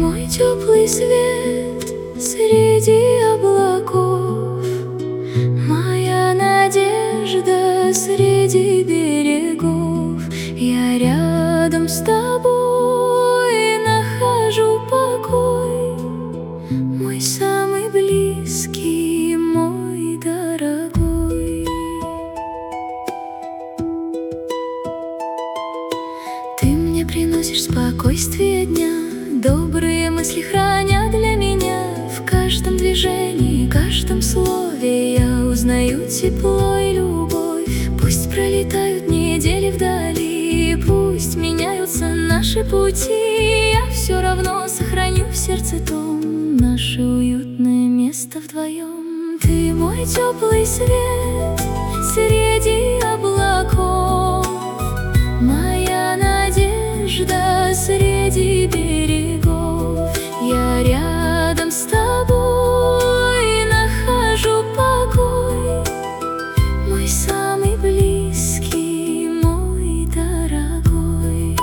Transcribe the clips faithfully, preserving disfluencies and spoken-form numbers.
мой теплый свет среди облаков, моя надежда среди берегов. Я рядом с тобой нахожу покой, мой самый близкий, мой дорогой. Ты мне приносишь спокойствие дня, добрые мысли хранят для меня. В каждом движении, каждом слове я узнаю тепло и любовь. Пусть пролетают недели вдали, пусть меняются наши пути, я все равно сохраню в сердце том наше уютное место вдвоем. Ты мой теплый свет среди облаков, моя надежда среди берегов. Я рядом с тобой нахожу покой, мой самый близкий, мой дорогой.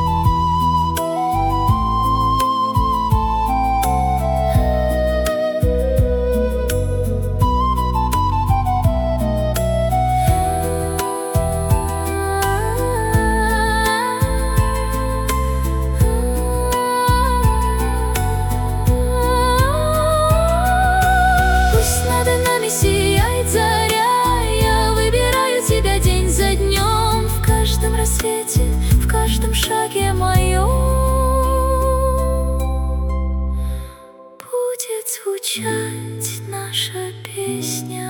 Сияет заря, я выбираю тебя день за днем. В каждом рассвете, в каждом шаге моем будет звучать наша песня.